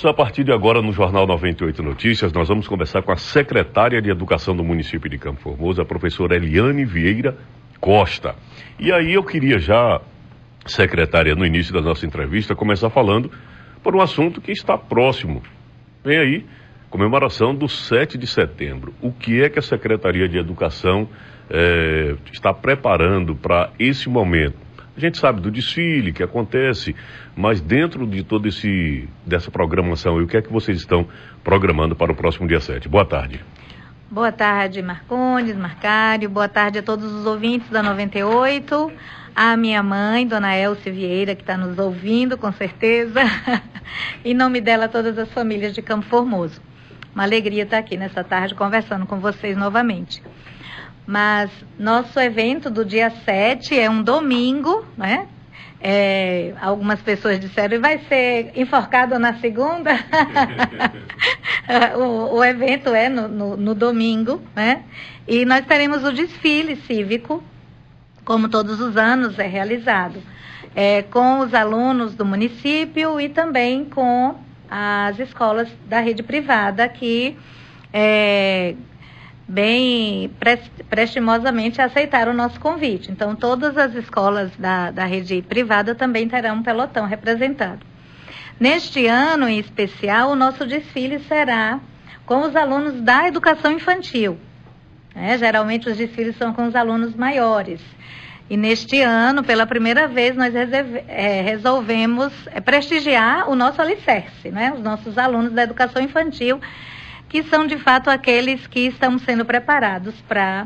Professor, a partir de agora no Jornal 98 Notícias, nós vamos conversar com a secretária de Educação do município de Campo Formoso, a professora Eliane Vieira Costa. E aí eu queria já, secretária, no início da nossa entrevista, começar falando por um assunto que está próximo. Vem aí, comemoração do 7 de setembro. O que é que a Secretaria de Educação está preparando para esse momento? A gente sabe do desfile que acontece, mas dentro de toda dessa programação, o que é que vocês estão programando para o próximo dia 7? Boa tarde. Boa tarde, Marcondes, Marcário. Boa tarde a todos os ouvintes da 98. A minha mãe, Dona Elce Vieira, que está nos ouvindo, com certeza. Em nome dela, todas as famílias de Campo Formoso. Uma alegria estar aqui nessa tarde conversando com vocês novamente. Mas nosso evento do dia 7 é um domingo, né? Algumas pessoas disseram, e vai ser enforcado na segunda? o evento é no domingo, né? E nós teremos o desfile cívico, como todos os anos é realizado, com os alunos do município e também com as escolas da rede privada que bem prestimosamente aceitaram o nosso convite. Então, todas as escolas da rede privada também terão um pelotão representado. Neste ano, em especial, o nosso desfile será com os alunos da educação infantil. Geralmente, os desfiles são com os alunos maiores. E neste ano, pela primeira vez, nós resolvemos prestigiar o nosso alicerce, né? Os nossos alunos da educação infantil, que são, de fato, aqueles que estão sendo preparados para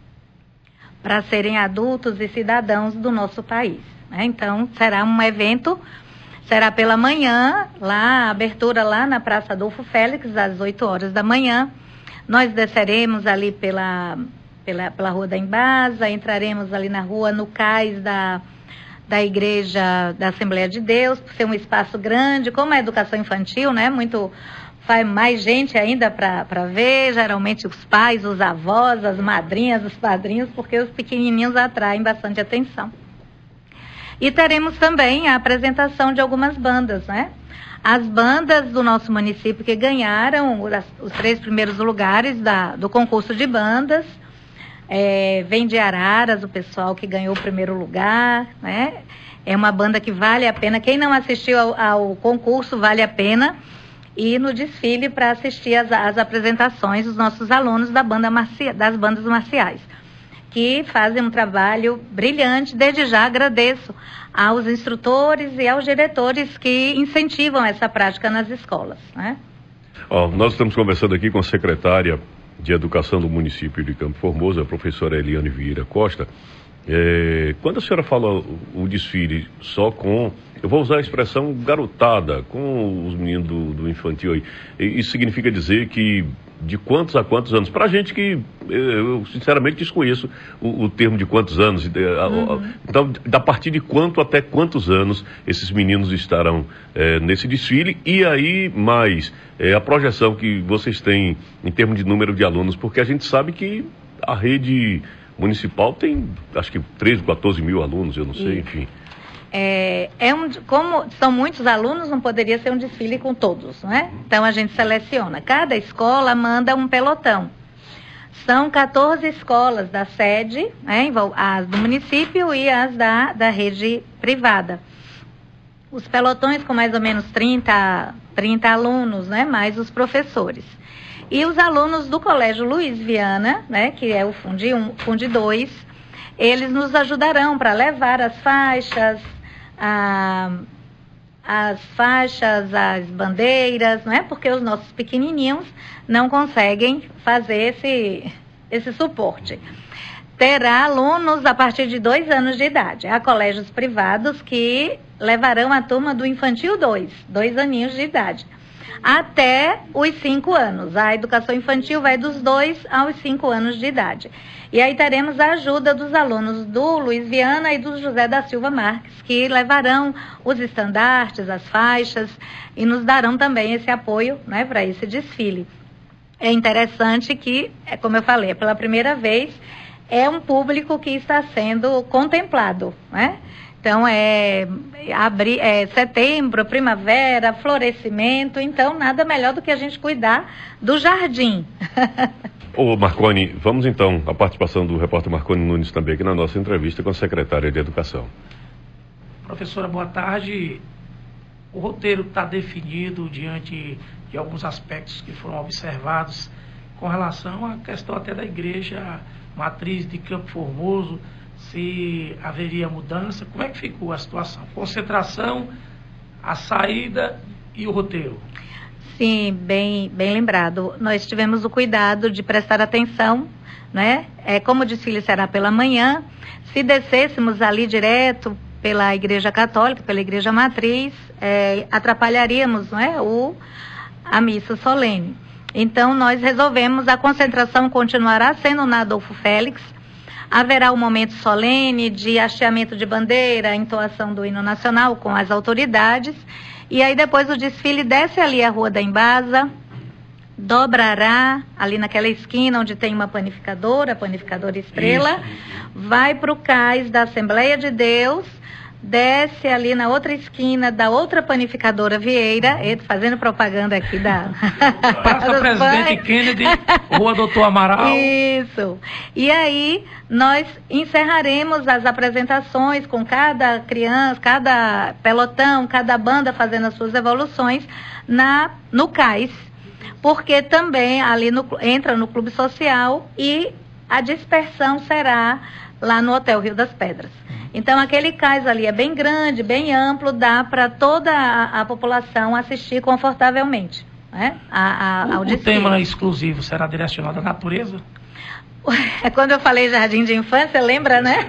serem adultos e cidadãos do nosso país, né? Então, será um evento, será pela manhã, a abertura lá na Praça Adolfo Félix, às 8 horas da manhã. Nós desceremos ali pela Rua da Embasa, entraremos ali na rua, no cais da Igreja da Assembleia de Deus, por ser um espaço grande, como a educação infantil, né? Faz mais gente ainda para ver, geralmente os pais, os avós, as madrinhas, os padrinhos, porque os pequenininhos atraem bastante atenção. E teremos também a apresentação de algumas bandas, né? As bandas do nosso município que ganharam os 3 primeiros lugares do concurso de bandas, vem de Araras, o pessoal que ganhou o primeiro lugar, né? É uma banda que vale a pena, quem não assistiu ao concurso vale a pena ir no desfile para assistir às apresentações dos nossos alunos das bandas marciais, que fazem um trabalho brilhante. Desde já agradeço aos instrutores e aos diretores que incentivam essa prática nas escolas, né? Nós estamos conversando aqui com a secretária de Educação do município de Campo Formoso, a professora Eliane Vieira Costa. Quando a senhora fala o desfile só com, eu vou usar a expressão garotada, com os meninos do infantil aí, isso significa dizer que de quantos a quantos anos? Pra gente que eu sinceramente desconheço o termo de quantos anos, então da partir de quanto até quantos anos esses meninos estarão nesse desfile, e aí mais a projeção que vocês têm em termos de número de alunos, porque a gente sabe que a rede municipal tem, acho que 13, 14 mil alunos, eu não sei, enfim. Como são muitos alunos, não poderia ser um desfile com todos, não é? Então a gente seleciona. Cada escola manda um pelotão. São 14 escolas da sede, né, as do município e as da rede privada. Os pelotões com mais ou menos 30 alunos, né, mais os professores. E os alunos do Colégio Luiz Viana, né, que é o Fundi 1, Fundi 2, eles nos ajudarão para levar as faixas, as bandeiras, não é? Porque os nossos pequenininhos não conseguem fazer esse suporte. Terá alunos a partir de 2 anos de idade. Há colégios privados que levarão a turma do Infantil 2 aninhos de idade, até os 5 anos. A educação infantil vai dos 2 aos 5 anos de idade. E aí teremos a ajuda dos alunos do Luiz Viana e do José da Silva Marques, que levarão os estandartes, as faixas, e nos darão também esse apoio, né, para esse desfile. É interessante que, como eu falei, pela primeira vez, é um público que está sendo contemplado, né? Então, é setembro, primavera, florescimento, então nada melhor do que a gente cuidar do jardim. Ô Marconi, vamos então à participação do repórter Marconi Nunes também aqui na nossa entrevista com a secretária de Educação. Professora, boa tarde. O roteiro está definido diante de alguns aspectos que foram observados com relação à questão até da igreja matriz de Campo Formoso, se haveria mudança, como é que ficou a situação? Concentração, a saída e o roteiro? Sim, bem lembrado. Nós tivemos o cuidado de prestar atenção, né? Como o desfile será pela manhã, se descêssemos ali direto pela Igreja Católica, pela Igreja Matriz, atrapalharíamos, né, a missa solene. Então, nós resolvemos, a concentração continuará sendo na Adolfo Félix, haverá um momento solene de hasteamento de bandeira, entoação do hino nacional com as autoridades, e aí depois o desfile desce ali a Rua da Embasa, dobrará ali naquela esquina onde tem uma panificadora, a panificadora Estrela, vai para o cais da Assembleia de Deus, desce ali na outra esquina da outra panificadora Vieira, fazendo propaganda aqui da Praça Presidente Kennedy, Rua Doutor Amaral. Isso. E aí nós encerraremos as apresentações com cada criança, cada pelotão, cada banda fazendo as suas evoluções no cais, porque também ali entra no clube social e a dispersão será lá no Hotel Rio das Pedras. Então, aquele cais ali é bem grande, bem amplo, dá para toda a população assistir confortavelmente, né? Ao o tema exclusivo será direcionado à natureza? Quando eu falei jardim de infância, lembra, né?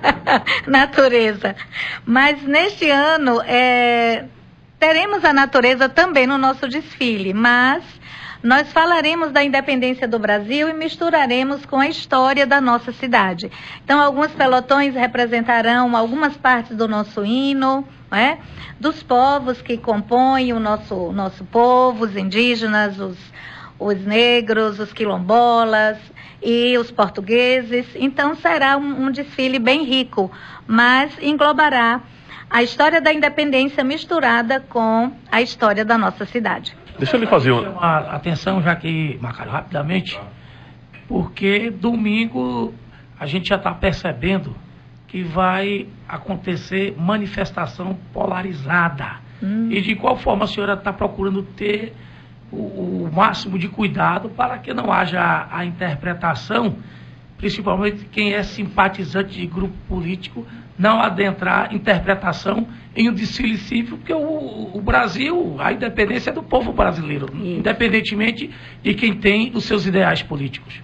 Natureza. Mas neste ano, teremos a natureza também no nosso desfile, mas nós falaremos da independência do Brasil e misturaremos com a história da nossa cidade. Então, alguns pelotões representarão algumas partes do nosso hino, né? Dos povos que compõem o nosso povo, os indígenas, os negros, os quilombolas e os portugueses. Então, será um desfile bem rico, mas englobará a história da independência misturada com a história da nossa cidade. Deixa eu lhe fazer uma atenção, já que, Macário, rapidamente, porque domingo a gente já está percebendo que vai acontecer manifestação polarizada. E de qual forma a senhora está procurando ter o máximo de cuidado para que não haja a interpretação, principalmente quem é simpatizante de grupo político, não adentrar interpretação em um desfile cívico, porque o Brasil, a independência é do povo brasileiro, independentemente de quem tem os seus ideais políticos.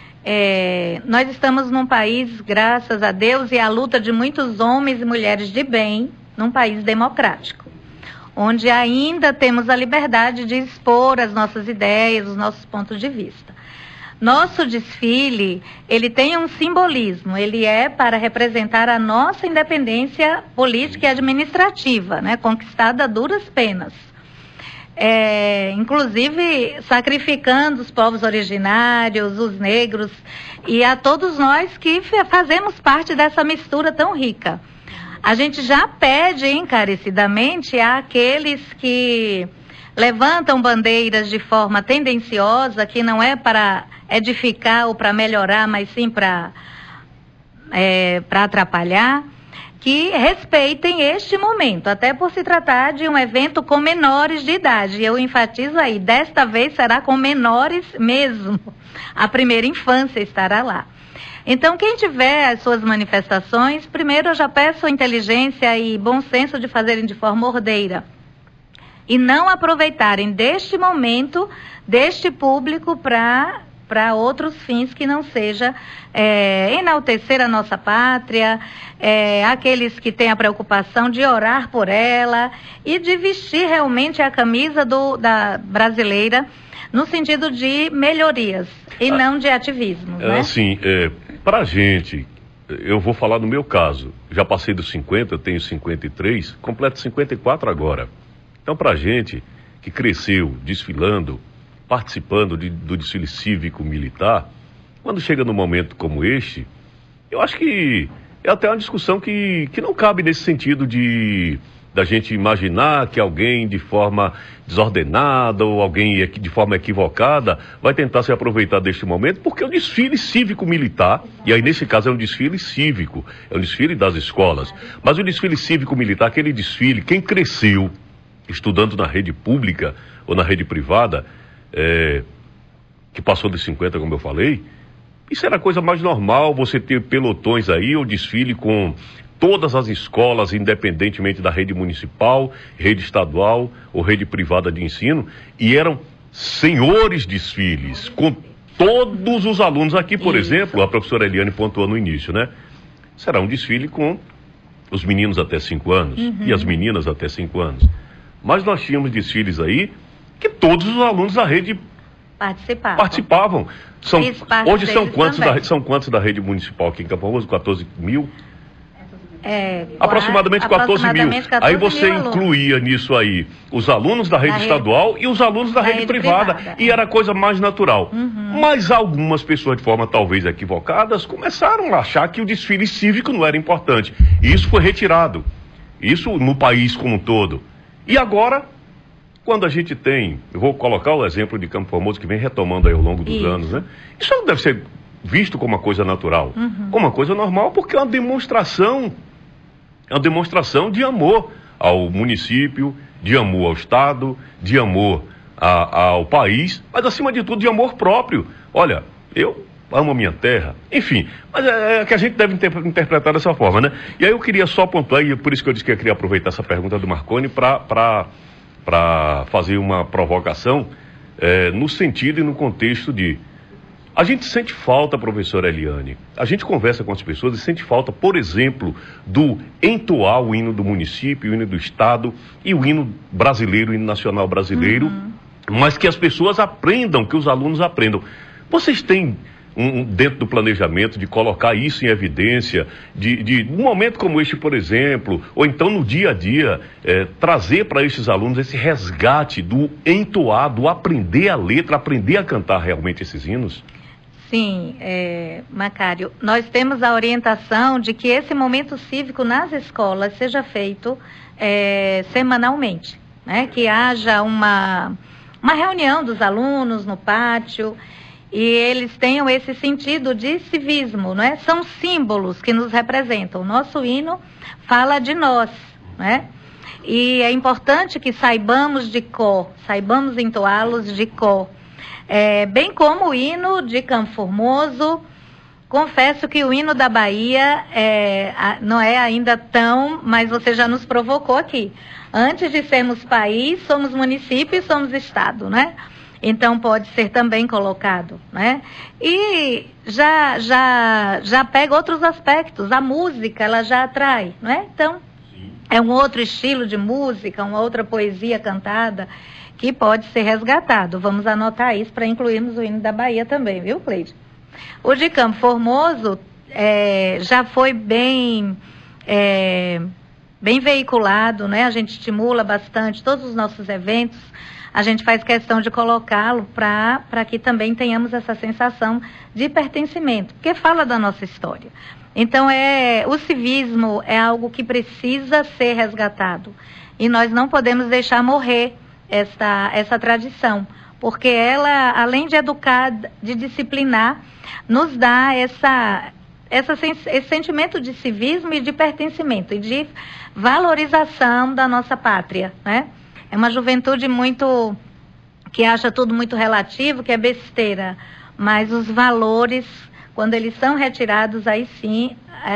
Nós estamos num país, graças a Deus, e à luta de muitos homens e mulheres de bem, num país democrático, onde ainda temos a liberdade de expor as nossas ideias, os nossos pontos de vista. Nosso desfile, ele tem um simbolismo, ele é para representar a nossa independência política e administrativa, né, conquistada a duras penas. Inclusive sacrificando os povos originários, os negros e a todos nós que fazemos parte dessa mistura tão rica. A gente já pede encarecidamente àqueles que levantam bandeiras de forma tendenciosa, que não é para edificar ou para melhorar, mas sim para atrapalhar, que respeitem este momento, até por se tratar de um evento com menores de idade. Eu enfatizo aí, desta vez será com menores mesmo. A primeira infância estará lá. Então, quem tiver as suas manifestações, primeiro eu já peço inteligência e bom senso de fazerem de forma ordeira. E não aproveitarem deste momento, deste público para outros fins que não seja enaltecer a nossa pátria, aqueles que têm a preocupação de orar por ela e de vestir realmente a camisa da brasileira no sentido de melhorias e não de ativismo. Né? Assim, para a gente, eu vou falar no meu caso, já passei dos 50, tenho 53, completo 54 agora. Então, para a gente que cresceu desfilando, participando do desfile cívico-militar, quando chega num momento como este, eu acho que é até uma discussão que não cabe nesse sentido da gente imaginar que alguém de forma desordenada ou alguém de forma equivocada vai tentar se aproveitar deste momento, porque o desfile cívico-militar, e aí nesse caso é um desfile cívico, é um desfile das escolas, mas o desfile cívico-militar, aquele desfile, quem cresceu estudando na rede pública ou na rede privada, que passou dos 50, como eu falei, isso era a coisa mais normal, você ter pelotões aí, ou desfile com todas as escolas, independentemente da rede municipal, rede estadual ou rede privada de ensino, e eram senhores desfiles, com todos os alunos. Aqui, por exemplo, a professora Eliane pontuou no início, né? Será um desfile com os meninos até 5 anos e as meninas até 5 anos. Mas nós tínhamos desfiles aí que todos os alunos da rede participavam. Hoje são quantos da rede municipal aqui em Campo Formoso? 14 mil? Aproximadamente 14 mil. Aí você incluía nisso aí os alunos da rede estadual e os alunos da rede privada. E era a coisa mais natural. Mas algumas pessoas, de forma talvez equivocadas, começaram a achar que o desfile cívico não era importante. E isso foi retirado. Isso no país como um todo. E agora, quando a gente tem, eu vou colocar o exemplo de Campo Formoso, que vem retomando aí ao longo dos anos, né? Isso não deve ser visto como uma coisa natural, como uma coisa normal, porque é uma demonstração de amor ao município, de amor ao Estado, de amor ao país, mas acima de tudo de amor próprio. Olha, eu amo a minha terra, enfim, mas é que a gente deve interpretar dessa forma, né? E aí eu queria só pontuar, e por isso que eu disse que eu queria aproveitar essa pergunta do Marconi para fazer uma provocação no sentido e no contexto de a gente sente falta, professora Eliane, a gente conversa com as pessoas e sente falta, por exemplo, do entoar o hino do município, o hino do estado e o hino brasileiro, o hino nacional brasileiro, mas que as pessoas aprendam, que os alunos aprendam. Vocês têm dentro do planejamento de colocar isso em evidência, de um momento como este, por exemplo, ou então no dia a dia, trazer para estes alunos esse resgate do entoar, do aprender a letra, aprender a cantar realmente esses hinos? Sim, Macário, nós temos a orientação de que esse momento cívico nas escolas seja feito semanalmente, né? Que haja uma reunião dos alunos no pátio e eles tenham esse sentido de civismo, né? São símbolos que nos representam. O nosso hino fala de nós, né? E é importante que saibamos de cor, saibamos entoá-los de cor. Bem como o hino de Campo Formoso, confesso que o hino da Bahia não é ainda tão, mas você já nos provocou aqui. Antes de sermos país, somos município e somos estado, né? Então pode ser também colocado, né? E já pega outros aspectos, a música ela já atrai, não é? Então é um outro estilo de música, uma outra poesia cantada que pode ser resgatado. Vamos anotar isso para incluirmos o hino da Bahia também, viu, Cleide? O de Campo Formoso já foi bem veiculado, né? A gente estimula bastante todos os nossos eventos, a gente faz questão de colocá-lo para que também tenhamos essa sensação de pertencimento, porque fala da nossa história. Então, o civismo é algo que precisa ser resgatado e nós não podemos deixar morrer essa tradição, porque ela, além de educar, de disciplinar, nos dá esse sentimento de civismo e de pertencimento e de valorização da nossa pátria, né? É uma juventude que acha tudo muito relativo, que é besteira, mas os valores, quando eles são retirados, aí sim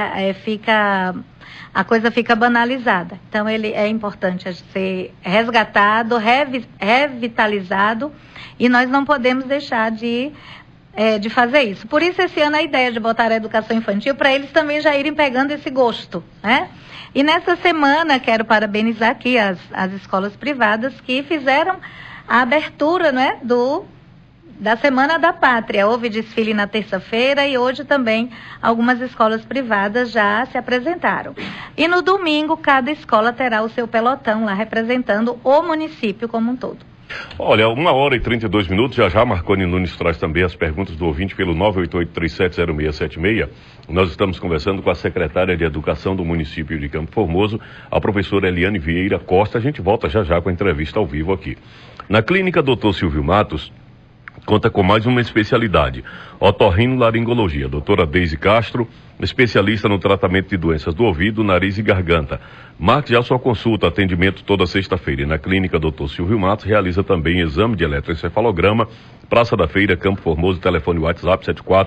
a coisa fica banalizada. Então ele é importante ser resgatado, revitalizado, e nós não podemos deixar de fazer isso. Por isso esse ano a ideia de botar a educação infantil para eles também já irem pegando esse gosto, né? E nessa semana quero parabenizar aqui as escolas privadas que fizeram a abertura, né, da Semana da Pátria. Houve desfile na terça-feira e hoje também algumas escolas privadas já se apresentaram. E no domingo cada escola terá o seu pelotão lá representando o município como um todo. Olha, 1h32, já Marconi Nunes traz também as perguntas do ouvinte pelo 988-370676. Nós estamos conversando com a secretária de Educação do município de Campo Formoso, a professora Eliane Vieira Costa. A gente volta já com a entrevista ao vivo aqui. Na clínica Dr. Silvio Matos, conta com mais uma especialidade, otorrinolaringologia. Doutora Deise Castro, especialista no tratamento de doenças do ouvido, nariz e garganta. Marque já sua consulta, atendimento toda sexta-feira. E na clínica Dr. Silvio Matos realiza também exame de eletroencefalograma. Praça da Feira, Campo Formoso, telefone WhatsApp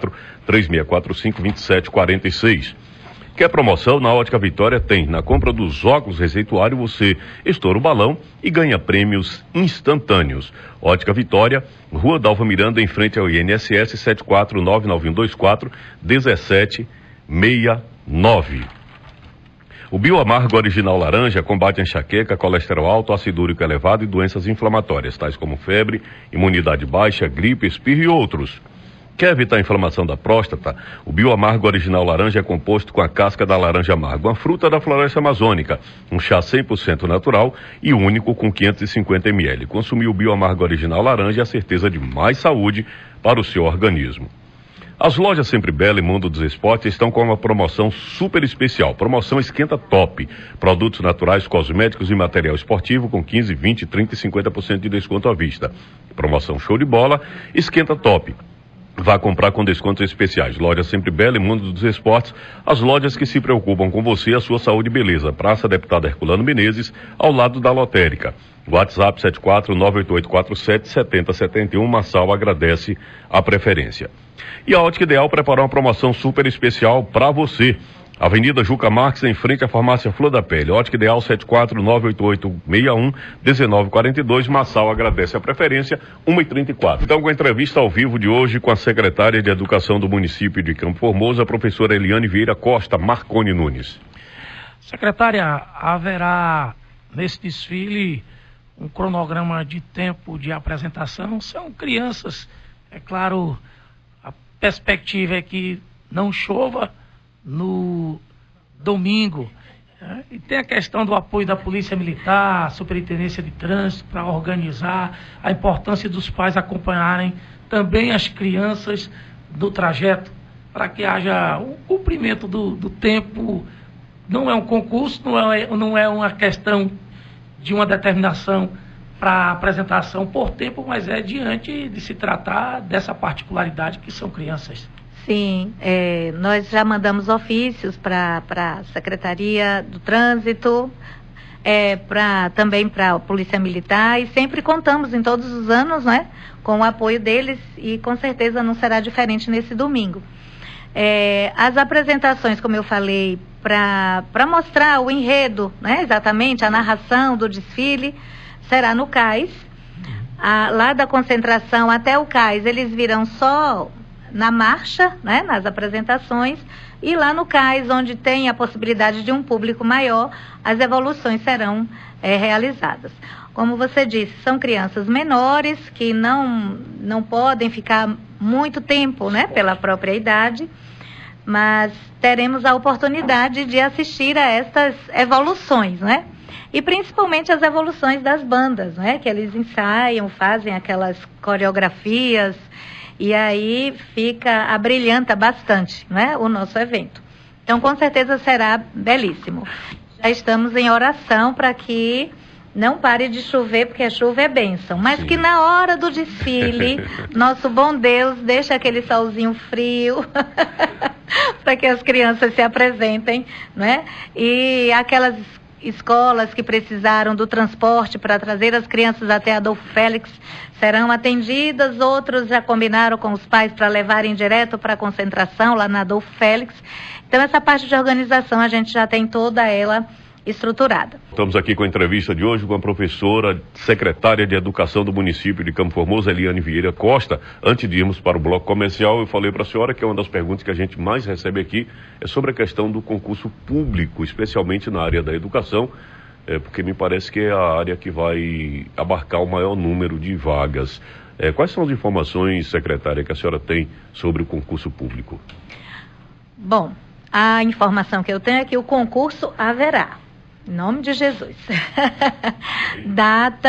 74-3645-2746. Quer promoção? Na Ótica Vitória tem. Na compra dos óculos receituário, você estoura o balão e ganha prêmios instantâneos. Ótica Vitória, Rua Dalva Miranda, em frente ao INSS, 7499124-1769. O Bioamargo Original Laranja combate a enxaqueca, colesterol alto, ácido úrico elevado e doenças inflamatórias, tais como febre, imunidade baixa, gripe, espirro e outros. Quer evitar a inflamação da próstata? O Bioamargo Original Laranja é composto com a casca da laranja amarga, uma fruta da floresta amazônica, um chá 100% natural e único com 550 ml. Consumir o Bioamargo Original Laranja é a certeza de mais saúde para o seu organismo. As lojas Sempre Bela e Mundo dos Esportes estão com uma promoção super especial. Promoção Esquenta Top. Produtos naturais, cosméticos e material esportivo com 15, 20, 30 e 50% de desconto à vista. Promoção show de bola, Esquenta Top. Vá comprar com descontos especiais. Loja Sempre Bela e Mundo dos Esportes, as lojas que se preocupam com você e a sua saúde e beleza. Praça Deputado Herculano Menezes, ao lado da lotérica. WhatsApp 74988477071. Massal agradece a preferência. E a Ótica Ideal preparou uma promoção super especial para você. Avenida Juca Marques, em frente à farmácia Flor da Pele. Ótica Ideal 74988611942. Massal agradece a preferência, 1h34. Então, com a entrevista ao vivo de hoje com a secretária de Educação do município de Campo Formoso, a professora Eliane Vieira Costa, Marconi Nunes. Secretária, haverá nesse desfile um cronograma de tempo de apresentação? São crianças, é claro, a perspectiva é que não chova no domingo, e tem a questão do apoio da Polícia Militar, Superintendência de Trânsito, para organizar, a importância dos pais acompanharem também as crianças do trajeto, para que haja o cumprimento do tempo. Não é um concurso, não é uma questão de uma determinação para apresentação por tempo, mas é diante de se tratar dessa particularidade que são crianças. Sim, nós já mandamos ofícios para a Secretaria do Trânsito, também para a Polícia Militar, e sempre contamos em todos os anos, né, com o apoio deles, e com certeza não será diferente nesse domingo. As apresentações, como eu falei, para mostrar o enredo, né, exatamente, a narração do desfile, será no CAIS. Lá da concentração até o CAIS, eles virão só na marcha, né, nas apresentações, e lá no CAIS, onde tem a possibilidade de um público maior, as evoluções serão realizadas. Como você disse, são crianças menores que não podem ficar muito tempo, né, pela própria idade, mas teremos a oportunidade de assistir a estas evoluções, né? E principalmente as evoluções das bandas, né, que eles ensaiam, fazem aquelas coreografias, e aí abrilhanta bastante, né, o nosso evento. Então, com certeza será belíssimo. Já estamos em oração para que não pare de chover, porque a chuva é bênção. Mas sim, que na hora do desfile, nosso bom Deus deixa aquele solzinho frio para que as crianças se apresentem, né? E aquelas escolas que precisaram do transporte para trazer as crianças até Adolfo Félix serão atendidas. Outros já combinaram com os pais para levarem direto para a concentração lá na Adolfo Félix. Então, essa parte de organização a gente já tem toda ela estruturada. Estamos aqui com a entrevista de hoje com a professora secretária de Educação do município de Campo Formoso, Eliane Vieira Costa. Antes de irmos para o bloco comercial, eu falei para a senhora que uma das perguntas que a gente mais recebe aqui é sobre a questão do concurso público, especialmente na área da educação, porque me parece que é a área que vai abarcar o maior número de vagas. Quais são as informações, secretária, que a senhora tem sobre o concurso público? Bom, a informação que eu tenho é que o concurso haverá. Em nome de Jesus. Datas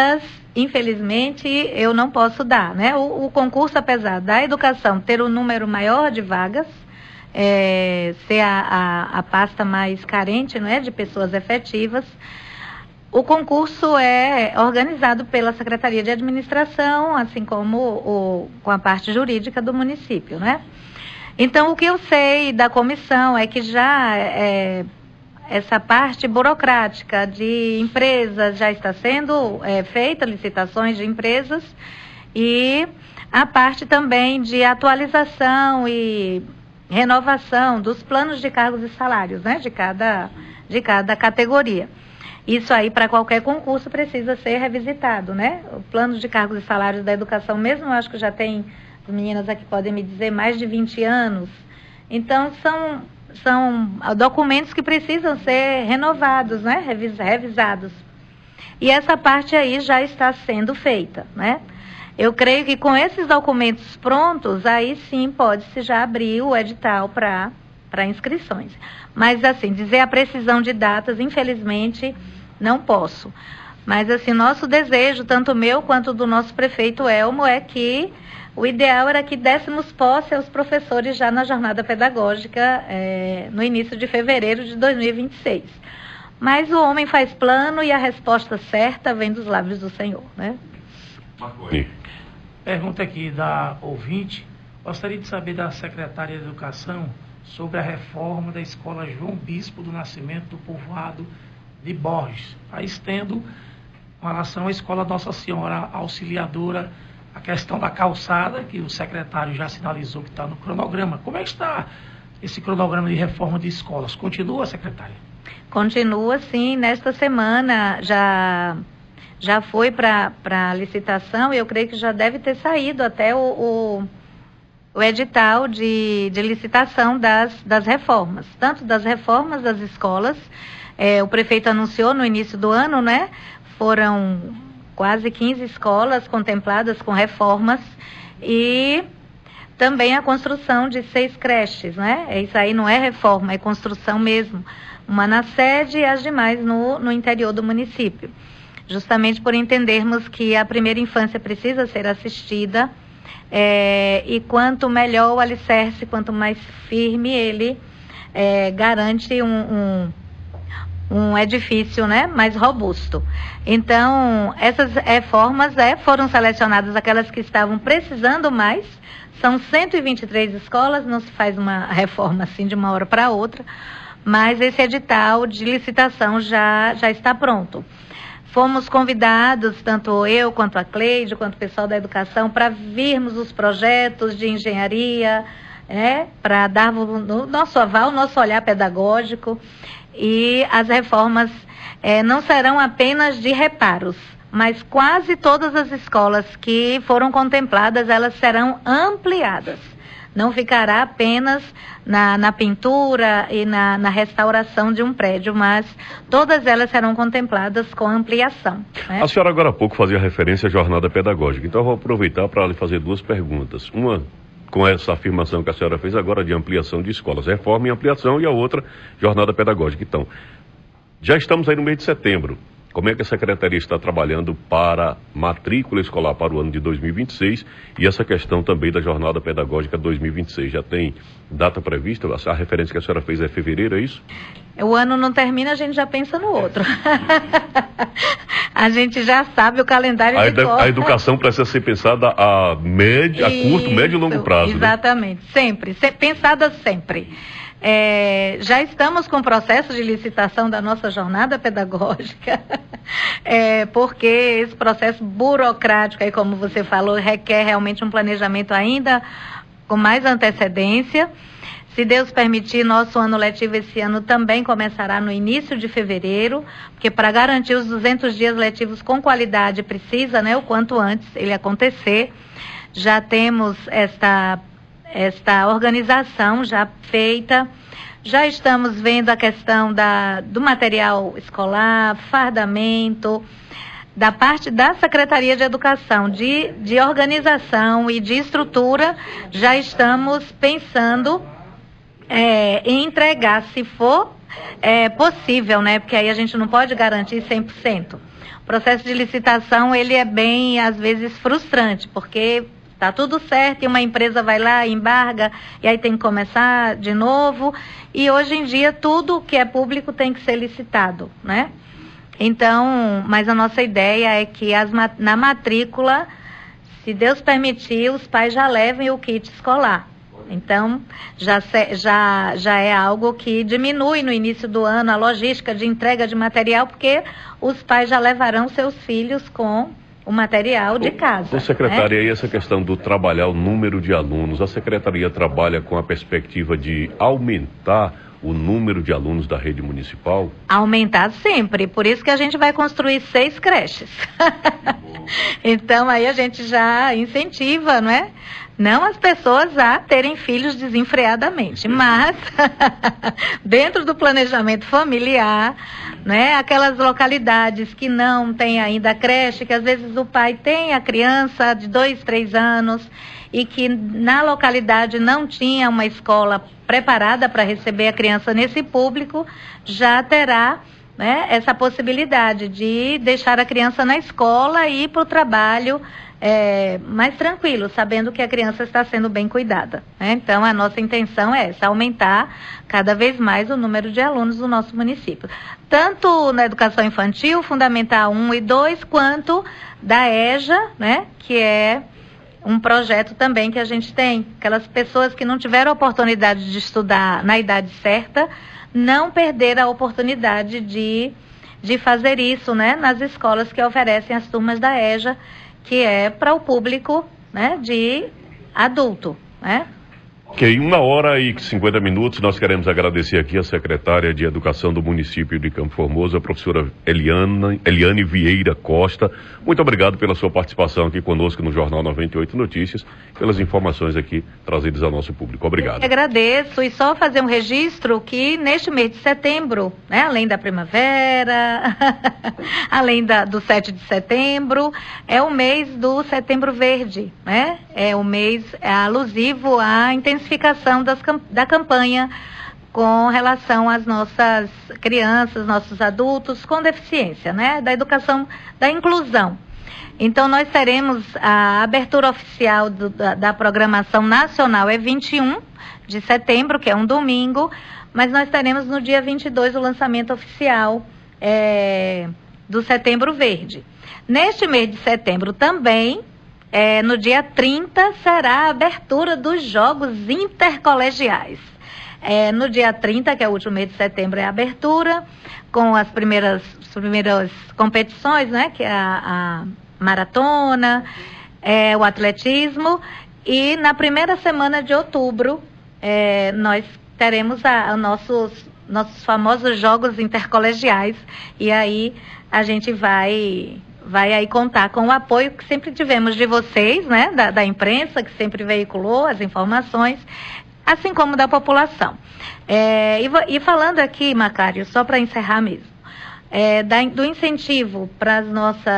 infelizmente, eu não posso dar, né? O concurso, apesar da educação ter um número maior de vagas, ser a pasta mais carente, não é, de pessoas efetivas, o concurso é organizado pela Secretaria de Administração, assim como com a parte jurídica do município, né? Então, o que eu sei da comissão é que já essa parte burocrática de empresas já está sendo feita, licitações de empresas, e a parte também de atualização e renovação dos planos de cargos e salários, né, de cada categoria. Isso aí, para qualquer concurso, precisa ser revisitado, né? O plano de cargos e salários da educação mesmo, eu acho que já tem, as meninas aqui podem me dizer, mais de 20 anos. Então, são documentos que precisam ser renovados, né? Revisados. E essa parte aí já está sendo feita, né? Eu creio que com esses documentos prontos, aí sim pode-se já abrir o edital para inscrições. Mas, assim, dizer a precisão de datas, infelizmente, não posso. Mas, assim, nosso desejo, tanto meu quanto do nosso prefeito Elmo, é que o ideal era que dessemos posse aos professores já na jornada pedagógica no início de fevereiro de 2026. Mas o homem faz plano e a resposta certa vem dos lábios do Senhor, né? Pergunta aqui da ouvinte. Gostaria de saber da secretária de Educação sobre a reforma da Escola João Bispo do Nascimento do povoado de Borges. Aí estendo com relação à Escola Nossa Senhora Auxiliadora, a questão da calçada, que o secretário já sinalizou que está no cronograma. Como é que está esse cronograma de reforma de escolas? Continua, secretária? Continua, sim. Nesta semana já foi para a licitação e eu creio que já deve ter saído até o edital de licitação das reformas, tanto das reformas das escolas. O prefeito anunciou no início do ano, né? Foram quase 15 escolas contempladas com reformas e também a construção de 6 creches, né? Isso aí não é reforma, é construção mesmo. Uma na sede e as demais no interior do município. Justamente por entendermos que a primeira infância precisa ser assistida e quanto melhor o alicerce, quanto mais firme ele garante um edifício, né, mais robusto. Então, essas reformas foram selecionadas aquelas que estavam precisando mais. São 123 escolas, não se faz uma reforma assim de uma hora para outra, mas esse edital de licitação já está pronto. Fomos convidados, tanto eu quanto a Cleide, quanto o pessoal da educação, para virmos os projetos de engenharia, para dar o nosso aval, o nosso olhar pedagógico. E as reformas não serão apenas de reparos, mas quase todas as escolas que foram contempladas, elas serão ampliadas. Não ficará apenas na pintura e na restauração de um prédio, mas todas elas serão contempladas com ampliação, né? A senhora agora há pouco fazia referência à jornada pedagógica, então eu vou aproveitar para lhe fazer 2 perguntas. Uma, com essa afirmação que a senhora fez agora de ampliação de escolas, reforma e ampliação, e a outra, jornada pedagógica. Então, já estamos aí no mês de setembro. Como é que a Secretaria está trabalhando para matrícula escolar para o ano de 2026 e essa questão também da jornada pedagógica 2026? Já tem data prevista? A referência que a senhora fez é fevereiro, é isso? O ano não termina, a gente já pensa no outro. A gente já sabe o calendário de cor. A educação precisa ser pensada a curto, médio e longo prazo. Exatamente, né? Sempre, pensada sempre. Já estamos com o processo de licitação da nossa jornada pedagógica, porque esse processo burocrático, aí, como você falou, requer realmente um planejamento ainda com mais antecedência. Se Deus permitir, nosso ano letivo esse ano também começará no início de fevereiro, porque para garantir os 200 dias letivos com qualidade precisa, né, o quanto antes ele acontecer. Já temos esta organização já feita, já estamos vendo a questão do material escolar, fardamento, da parte da Secretaria de Educação, de organização e de estrutura, já estamos pensando em entregar, se for possível, né? Porque aí a gente não pode garantir 100%. O processo de licitação, ele é bem, às vezes, frustrante, porque tá tudo certo e uma empresa vai lá, embarga, e aí tem que começar de novo. E hoje em dia tudo que é público tem que ser licitado, né? Então, mas a nossa ideia é que na matrícula, se Deus permitir, os pais já levem o kit escolar. Então, já é algo que diminui no início do ano a logística de entrega de material, porque os pais já levarão seus filhos com o material de casa. Secretária, né? E essa questão do trabalhar o número de alunos, a Secretaria trabalha com a perspectiva de aumentar o número de alunos da rede municipal? Aumentar sempre, por isso que a gente vai construir 6 creches. Então aí a gente já incentiva, não é? Não as pessoas a terem filhos desenfreadamente, mas dentro do planejamento familiar, né, aquelas localidades que não têm ainda creche, que às vezes o pai tem a criança de 2, 3 anos e que na localidade não tinha uma escola preparada para receber a criança nesse público, já terá, né, essa possibilidade de deixar a criança na escola e ir para o trabalho mais tranquilo, sabendo que a criança está sendo bem cuidada, né? Então, a nossa intenção é essa, aumentar cada vez mais o número de alunos do nosso município. Tanto na educação infantil, Fundamental 1 e 2, quanto da EJA, né? Que é um projeto também que a gente tem. Aquelas pessoas que não tiveram a oportunidade de estudar na idade certa, não perder a oportunidade de fazer isso, né? Nas escolas que oferecem as turmas da EJA, que é para o público, né, de adulto, né? Ok, 1h50, nós queremos agradecer aqui a secretária de Educação do município de Campo Formoso, a professora Eliane Vieira Costa. Muito obrigado pela sua participação aqui conosco no Jornal 98 Notícias, pelas informações aqui trazidas ao nosso público. Obrigado. Eu agradeço, e só fazer um registro que neste mês de setembro, né, além da primavera, além do 7 de setembro, é o mês do Setembro Verde, né? É o mês alusivo à intensificação da campanha com relação às nossas crianças, nossos adultos com deficiência, né? Da educação, da inclusão. Então, nós teremos a abertura oficial da programação nacional, é 21 de setembro, que é um domingo, mas nós teremos no dia 22 o lançamento oficial do Setembro Verde. Neste mês de setembro também, no dia 30, será a abertura dos Jogos Intercolegiais. No dia 30, que é o último mês de setembro, é a abertura, com as primeiras competições, né? Que é a maratona, o atletismo. E na primeira semana de outubro, nós teremos nossos famosos Jogos Intercolegiais. E aí a gente vai aí contar com o apoio que sempre tivemos de vocês, né, da imprensa, que sempre veiculou as informações, assim como da população. E falando aqui, Macário, só para encerrar mesmo, do incentivo para as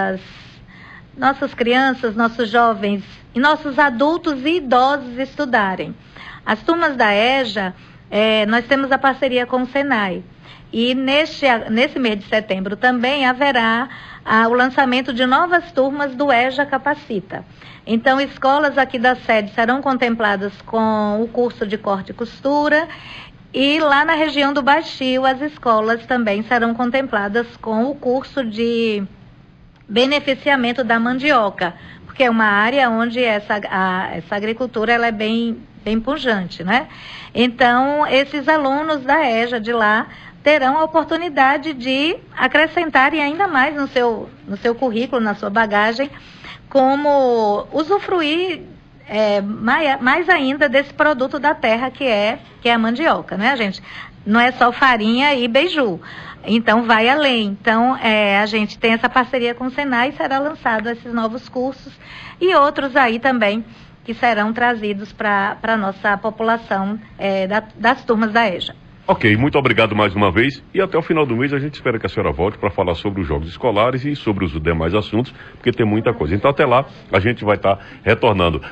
nossas crianças, nossos jovens e nossos adultos e idosos estudarem. As turmas da EJA, nós temos a parceria com o Senai. E nesse mês de setembro também haverá o lançamento de novas turmas do EJA Capacita. Então, escolas aqui da sede serão contempladas com o curso de corte e costura, e lá na região do Baixio as escolas também serão contempladas com o curso de beneficiamento da mandioca, porque é uma área onde essa agricultura ela é bem pujante, né? Então, esses alunos da EJA de lá terão a oportunidade de acrescentarem ainda mais no seu currículo, na sua bagagem, como usufruir mais ainda desse produto da terra que é a mandioca, né, gente? Não é só farinha e beiju, então vai além. Então, a gente tem essa parceria com o Senai e será lançado esses novos cursos e outros aí também que serão trazidos para a nossa população das turmas da EJA. Ok, muito obrigado mais uma vez, e até o final do mês a gente espera que a senhora volte para falar sobre os jogos escolares e sobre os demais assuntos, porque tem muita coisa. Então até lá a gente vai estar retornando.